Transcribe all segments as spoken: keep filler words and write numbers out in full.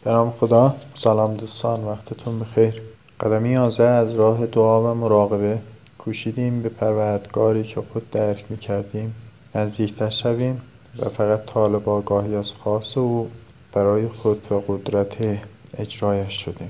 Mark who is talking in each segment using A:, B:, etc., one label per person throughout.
A: به نام خدا. سلام دوستان، وقتتون بخیر. قدم یازده از راه دعا و مراقبه کوشیدیم به پروردگاری که خود درک می‌کردیم نزدیکتر شویم و فقط طالب آگاهی از خاص او برای خود و قدرت اجرایش شدیم.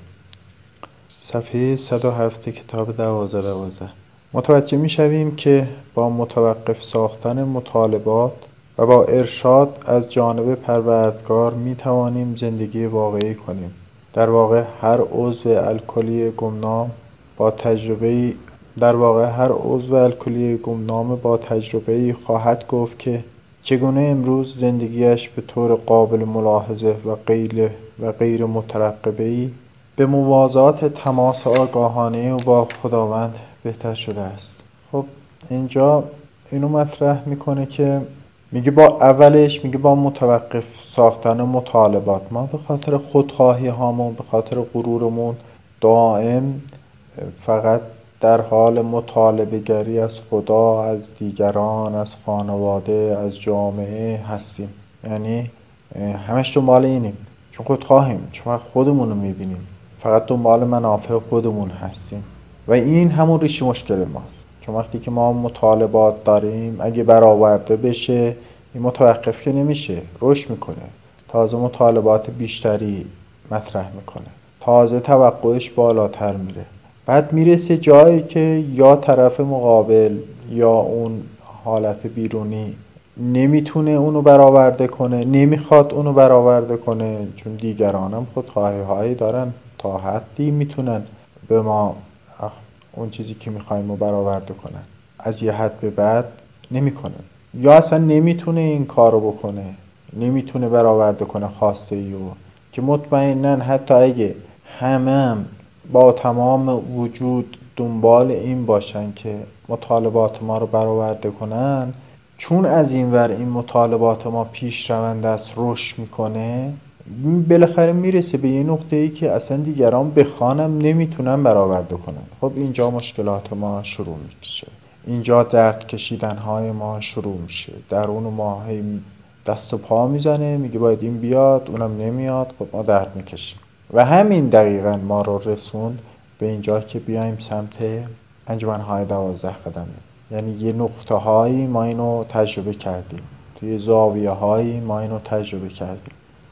A: صفحه صد و هفت کتاب دوازده دوازده. متوجه می‌شویم که با متوقف ساختن مطالبات و با ارشاد از جانب پروردگار می توانیم زندگی واقعی کنیم. در واقع هر عضو الکلی گمنام با تجربه در واقع هر عضو الکلی گمنام با تجربه‌ای خواهد گفت که چگونه امروز زندگیش به طور قابل ملاحظه و غیر و غیر مترقبه‌ای به موازات تماس آگاهانه او با خداوند بهتر شده است. خب اینجا اینو مطرح میکنه که میگه با اولش میگه با متوقف ساختن مطالبات، ما به خاطر خودخواهی هامون، به خاطر غرورمون دائم فقط در حال مطالبه گری از خدا، از دیگران، از خانواده، از جامعه هستیم. یعنی همش دنبال اینیم، چون خودخواهیم، چون خودمون رو میبینیم، فقط دنبال منافع خودمون هستیم و این همون ریشه مشکل ماست. چون وقتی که ما مطالبات داریم، اگه برآورده بشه این متوقف که نمیشه، رشد میکنه، تازه مطالبات بیشتری مطرح میکنه، تازه توقعش بالاتر میره، بعد میرسه جایی که یا طرف مقابل یا اون حالت بیرونی نمیتونه اونو برآورده کنه، نمیخواد اونو برآورده کنه، چون دیگران هم خودخواهی هایی دارن، تا حدی میتونن به ما اون چیزی که میخوایم رو برآورده کنن، از یه حد به بعد نمیکنه، یا اصلا نمیتونه این کارو بکنه، نمیتونه برآورده کنه خواسته ای رو که مطمئناً حتی اگه همه هم با تمام وجود دنبال این باشن که مطالبات ما رو برآورده کنن، چون از این ور این مطالبات ما پیش رونده است، رشد میکنه، بالاخره میرسه به یه نقطه‌ای که اصلا دیگران بخوانم نمیتونن برآورده کنن. خب اینجا مشکلات ما شروع میشه، اینجا درد کشیدن های ما شروع میشه، درون ما دست و پا میزنه، میگه باید این بیاد، اونم نمیاد، خب ما درد میکشیم و همین دقیقاً ما رو رسوند به اینجا که بیایم سمت انجمن‌های دوازده قدمه. یعنی یه نقطه هایی ما اینو تجربه کردیم، توی زاویه هایی ما اینو تجربه کردیم.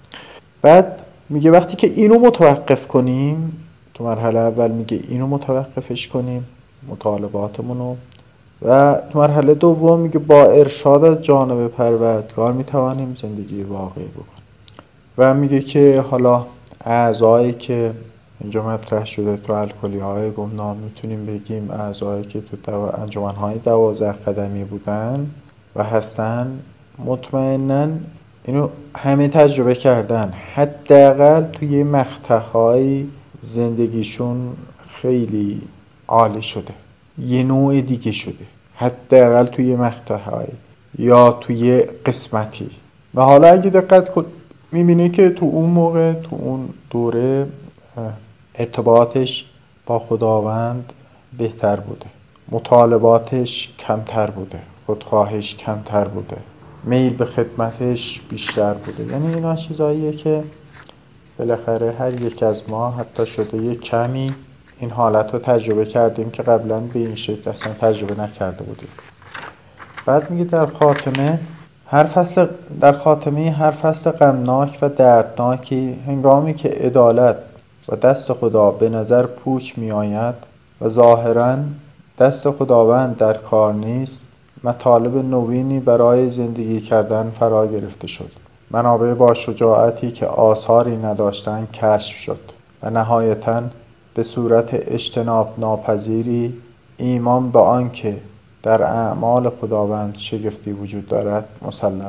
A: بعد میگه وقتی که اینو متوقف کنیم، تو مرحله اول میگه اینو متوقفش کنیم مطالباتمونو، و تو مرحله دوم میگه با ارشاد از جانب پروردگار میتوانیم زندگی واقعی بکنیم و میگه که حالا اعضایی که اینجا مطرح شده تو الکلی های گمنام میتونیم بگیم اعضایی که تو دو... انجمن های دوازده قدمی بودن و هستن، مطمئناً اینو همه تجربه کردن، حداقل توی مقطع‌های زندگیشون خیلی عالی شده، یه نوع دیگه شده، حداقل توی مقطع‌های یا توی قسمتی. و حالا اگه دقت کن میبینه که تو اون موقع، تو اون دوره ارتباطش با خداوند بهتر بوده، مطالباتش کمتر بوده، خودخواهش کمتر بوده، میل به خدمتش بیشتر بوده. یعنی اینا چیزاییه که بالاخره هر یک از ما حتی شده یک کمی این حالت رو تجربه کردیم که قبلا به این شکل اصلا تجربه نکرده بودیم. بعد میگه در خاتمه هر فصل در خاتمه هر فصل غمناک و دردناکی، هنگامی که عدالت و دست خدا به نظر پوچ می آید و ظاهراً دست خداوند در کار نیست، مطالب نوینی برای زندگی کردن فرا گرفته شد. منابع با شجاعتی که آثاری نداشتند کشف شد و نهایتاً به صورت اجتناب ناپذیری ایمان به آن که در اعمال خداوند شگفتی وجود دارد مسلم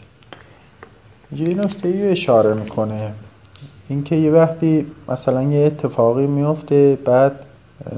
A: گردید. یه نکته‌ای اشاره میکنه، اینکه یه وقتی مثلا یه اتفاقی میفته، بعد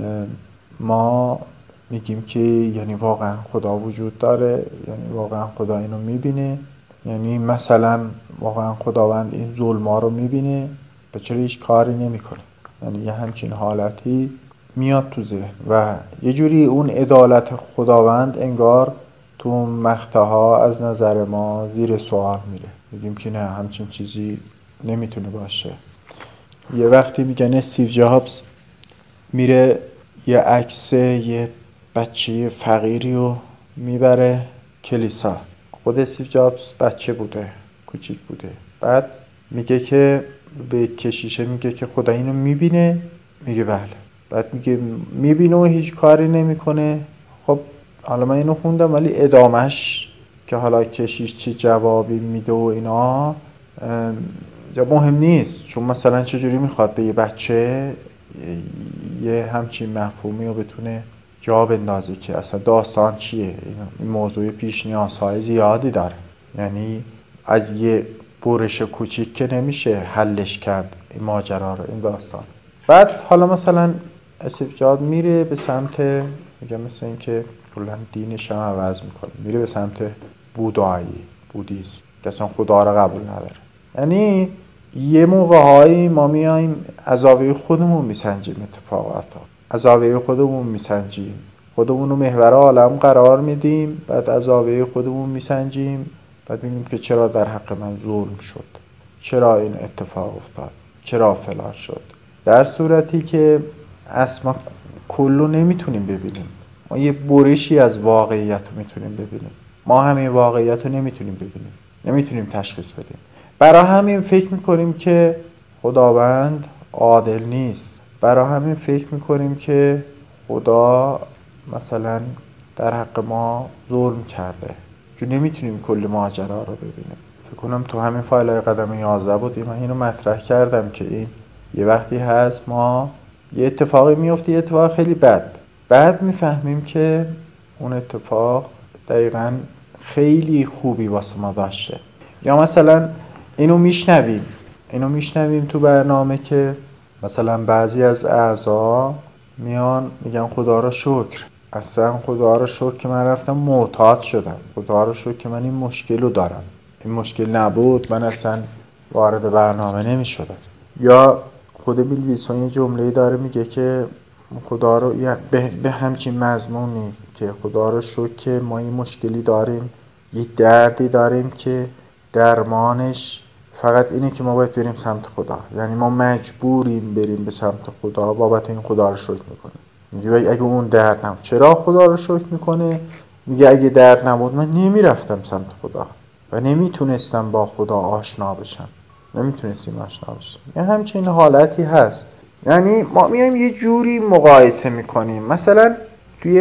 A: ما میگیم که یعنی واقعا خدا وجود داره، یعنی واقعا خدا اینو میبینه، یعنی مثلا واقعا خداوند این ظلما رو میبینه و چرا هیچ کاری نمیکنه. یعنی یه همچین حالتی میاد تو ذهن و یه جوری اون عدالت خداوند انگار تو مقطع‌ها از نظر ما زیر سوال میره، میگیم که نه، همچین چیزی نمیتونه باشه. یه وقتی میگن استیو جابز میره یه عکس یه بچه فقیری رو میبره کلیسا. خود استیو جابز بچه بوده، کوچیک بوده. بعد میگه که به کشیشه میگه که خدا اینو میبینه؟ میگه بله. بعد میگه میبینه و هیچ کاری نمیکنه. خب حالا من اینو خوندم ولی ادامش که حالا کشیش چه جوابی میده و اینا مهم نیست، چون مثلا چجوری میخواد به یه بچه یه همچین مفهومی رو بتونه جا بندازه که اصلا داستان چیه. این موضوع پیش نیازهای زیادی داره، یعنی از یه برش کوچیک که نمیشه حلش کرد این ماجرا رو، این داستان. بعد حالا مثلا استیو جابز میره به سمت، میگم مثل این که کلا دینش هم عوض میکنه، میره به سمت بودایی، بودیسم که اصلا خدا رو قبول نداره. یعنی یه موقع‌هایی ما میایم از زاویه خودمون میسنجیم اتفاقاتو، از زاویه خودمون میسنجیم، خودمون رو محور عالم قرار میدیم، بعد از زاویه خودمون میسنجیم، بعد میگیم که چرا در حق من ظلم شد، چرا این اتفاق افتاد، چرا فلان شد، در صورتی که اصلا کلو نمیتونیم ببینیم. ما یه برشی از واقعیت رو میتونیم ببینیم، ما همین واقعیت رو نمیتونیم ببینیم، نمیتونیم تشخیص بدیم. برای همین فکر میکنیم که خداوند عادل نیست، برای همین فکر میکنیم که خدا مثلا در حق ما ظلم کرده، که نمیتونیم کل ماجرا رو ببینیم. فکر کنم تو همین فایل قدم یازده بود من اینو مطرح کردم که این یه وقتی هست ما یه اتفاقی میفته، یه اتفاق خیلی بد، بعد میفهمیم که اون اتفاق دقیقاً خیلی خوبی واسه ما داشته. یا مثلا اینو میشنویم اینو میشنویم تو برنامه که مثلا بعضی از اعضا میان میگن خدا را شکر، اصلا خدا را شکر که من رفتم معتاد شدم، خدا را شکر که من این مشکل رو دارم، این مشکل نبود من اصلا وارد برنامه نمی شدم. یا خود بیل ویلسون یه جمله‌ای داره میگه که خدا رو به, به همچین مضمونی که خدا رو شکر که ما این مشکلی داریم، یه دردی داریم که درمانش فقط اینه که ما باید بریم سمت خدا، یعنی ما مجبوریم بریم به سمت خدا، بابت این خدا رو شکر میکنیم. میگه اگه اون درد نبود، چرا خدا رو شکر میکنه؟ میگه اگه درد نبود من نمیرفتم سمت خدا و نمیتونستم با خدا آشنا بشم، نمیتونستیم آشنا بشیم. یه همچین حالتی هست. یعنی ما میایم یه جوری مقایسه میکنیم، مثلا توی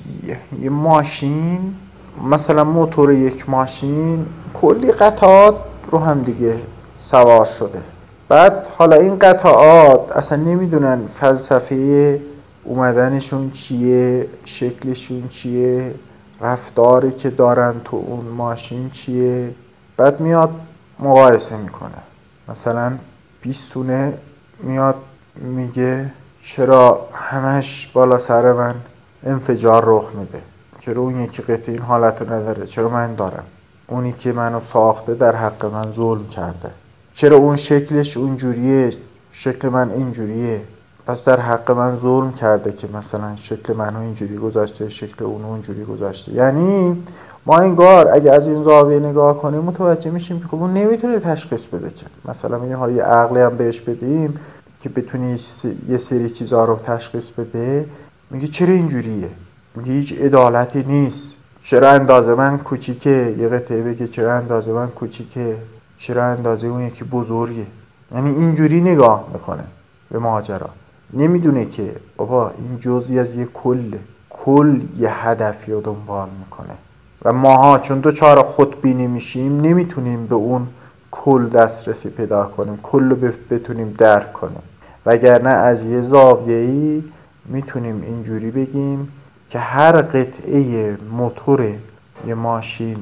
A: یه ماشین، مثلا موتور یک ماشین کلی قطعات رو هم دیگه سوار شده، بعد حالا این قطعات اصلا نمیدونن فلسفه اومدنشون چیه، شکلشون چیه، رفتاری که دارن تو اون ماشین چیه، بعد میاد مقایسه میکنه. مثلا پیستونه میاد میگه چرا همش بالا سر من انفجار رخ میده، چرا اون یکی قطعه این حالت رو نداره، چرا من دارم، اونی که منو ساخته در حق من ظلم کرده، چرا اون شکلش اونجوریه شکل من اینجوریه، پس در حق من ظلم کرده که مثلا شکل منو اینجوری گذاشته، شکل اونو اونجوری گذاشته. یعنی ما انگار اگه از این زاویه نگاه کنیم متوجه میشیم که خب اون نمیتونه تشخیص بده که مثلا میگه حالا یه عقلی هم بهش بدیم که بتونه یه سری چیزا رو تشخیص بده، میگه چرا اینجوریه، میگه هیچ عدالتی نیست، چرا اندازه من کوچیکه، یه قطعه بگه چرا اندازه من کوچیکه، چرا اندازه اون یکی بزرگه. یعنی اینجوری نگاه میکنه به ماجرا، نمیدونه که بابا این جزئی از یه کل کل یه هدفی رو دنبال میکنه و ماها چون دوچار خودبینی میشیم نمیتونیم به اون کل دسترسی پیدا کنیم، کل رو بتونیم درک کنیم، وگرنه از یه زاویه‌ای میتونیم اینجوری بگیم که هر قطعه موتور یه ماشین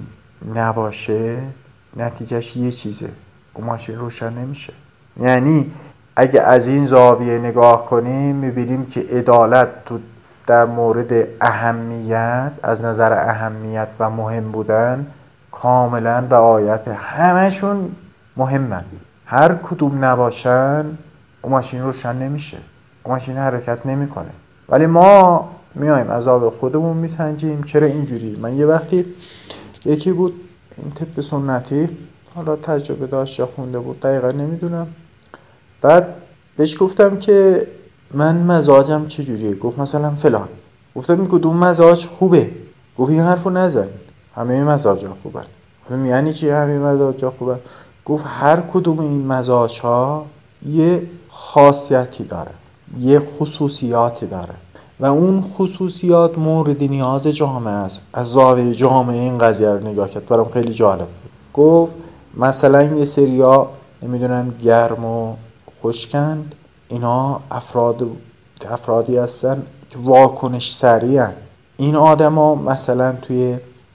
A: نباشه نتیجهش یه چیزه، اون ماشین روشن نمیشه. یعنی اگه از این زاویه نگاه کنیم میبینیم که عدالت تو در مورد اهمیت، از نظر اهمیت و مهم بودن کاملا رعایت، همشون مهمن، هر کدوم نباشن اون ماشین روشن نمیشه، اون ماشین حرکت نمیکنه. ولی ما میایم از آب خودمون میسنجیم چرا اینجوری. من یه وقتی یکی بود این طب سنتی، حالا تجربه داشت یا خونده بود دقیقا نمیدونم، بعد بهش گفتم که من مزاجم چجوریه؟ گفت مثلا فلان. گفتم این کدوم مزاج خوبه؟ گفت این حرفو نزن، همه مزاجا خوبن. گفتم یعنی چی همه مزاجا خوبن؟ گفت هر کدوم این مزاج ها یه خاصیتی داره، یه خصوصیاتی داره و اون خصوصیات مورد نیاز جامعه است. از زاویه جامعه این قضیه رو نگاه کرد، برام خیلی جالب بود. گفت مثلا یه سریا نمیدونم گرم و خشکند، اینا افراد افرادی هستن که واکنش سریع هستن. این آدما مثلا توی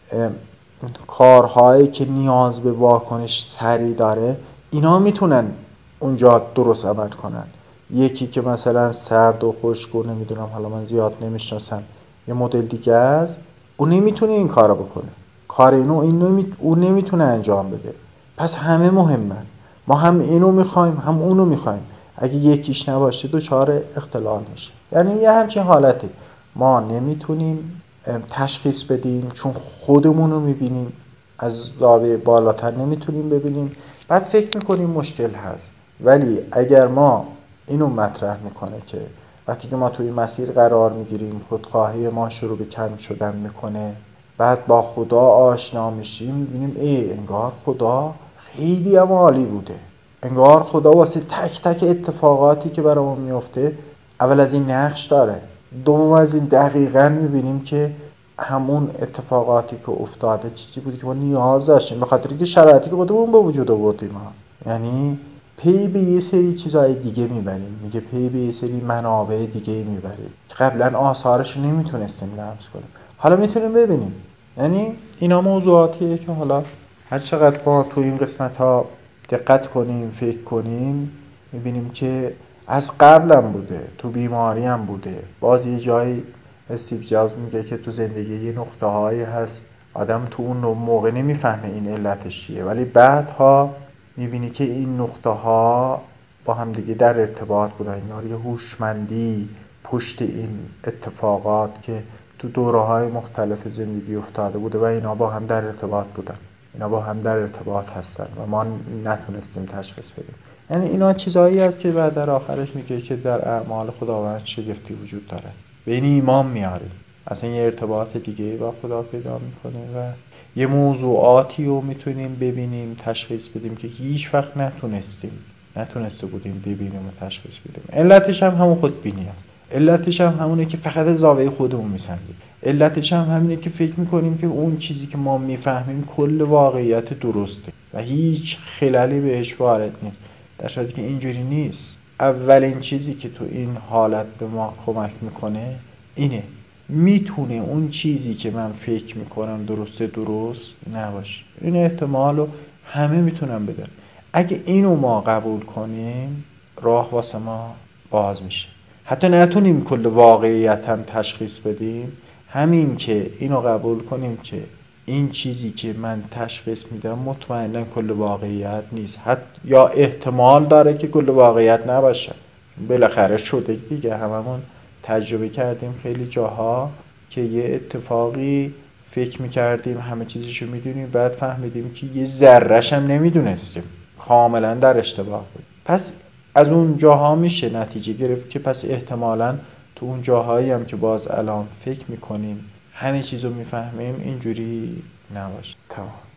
A: کارهایی که نیاز به واکنش سریع داره اینا میتونن اونجا درست عمل کنن. یکی که مثلا سرد و خشک و نمیدونم، حالا من زیاد نمیشناسم، یه مدل دیگه است، اون نمیتونه این کارو بکنه، کار اینو این نمی... اون نمیتونه انجام بده. پس همه مهمن، ما هم اینو میخوایم هم اونو میخوایم. اگه یکیش نباشه دوچار اختلال میشه. یعنی یه همچین حالتی ما نمیتونیم تشخیص بدیم چون خودمونو میبینیم از زاویه بالاتر نمیتونیم ببینیم، بعد فکر میکنیم مشکل هست. ولی اگر ما اینو مطرح میکنه که وقتی که ما توی مسیر قرار میگیریم خودخواهی ما شروع به کم شدن میکنه، بعد با خدا آشنا میشیم میبینیم ای انگار خدا خیلی هم عالی بوده، انگار خدا واسه تک تک اتفاقاتی که برامون میفته اول از این نقش داره، دوم از این دقیقاً میبینیم که همون اتفاقاتی که افتاده چیزی بودی که ما نیاز داشتیم به خاطر اینکه شرایطی که خودمون به وجود آوردیم ما. یعنی پی به یه سری چیزای دیگه میبریم، میگه پی به یه سری منابع دیگه میبریم که قبلا آثارش نمیتونستیم لمس کنیم، حالا میتونیم ببینیم. یعنی اینا موضوعاتیه که حالا هر چقدر ما تو این قسمت ها دقت کنیم فکر کنیم میبینیم که از قبلم بوده، تو بیماری هم بوده. باز یه جایی استیو جابز میگه که تو زندگی یه نقطه هایی هست آدم تو اون موقع نمیفهمه این علتش چیه، ولی بعدها میبینی که این نقطه ها با هم دیگه در ارتباط بودن، یعنی یه هوشمندی پشت این اتفاقات که تو دوره‌های مختلف زندگی افتاده بوده و اینا با هم در ارتباط بودن، اینا با هم در ارتباط هستن و ما نتونستیم تشخیص بدیم. یعنی اینا چیزایی هست که بعد در آخرش میگه که در اعمال خداوند شگفتی وجود داره، به این ایمان میاریم، اصلا یه ارتباط دیگه با خدا پیدا میکنه و یه موضوعاتی رو میتونیم ببینیم تشخیص بدیم که هیچ وقت نتونستیم نتونسته بودیم ببینیم و تشخیص بدیم. علتش هم همون خودبینیه، علتش هم همونه که فقط از زاویه خودمون میسنجیم، علتش هم همینه که فکر میکنیم که اون چیزی که ما میفهمیم کل واقعیت درسته و هیچ خلالی بهش وارد نیست، در صورتی که اینجوری نیست. اولین چیزی که تو این حالت به ما کمک میکنه اینه، میتونه اون چیزی که من فکر میکنم درسته درست نباشه. این احتمالو همه میتونن بدن. اگه اینو ما قبول کنیم راه واسه ما باز میشه. حتی نتونیم کل واقعیت هم تشخیص بدیم، همین که اینو قبول کنیم که این چیزی که من تشخیص میدم مطمئنا کل واقعیت نیست، حتی یا احتمال داره که کل واقعیت نباشه. بالاخره شده دیگه، هممون تجربه کردیم خیلی جاها که یه اتفاقی فکر میکردیم همه چیزشو میدونیم، بعد فهمیدیم که یه ذره‌ش هم نمیدونستیم، کاملا در اشتباه بود. پس از اون جاها میشه نتیجه گرفت که پس احتمالاً تو اون جاهایی هم که باز الان فکر میکنیم همه چیزو میفهمیم اینجوری نباشه. تمام.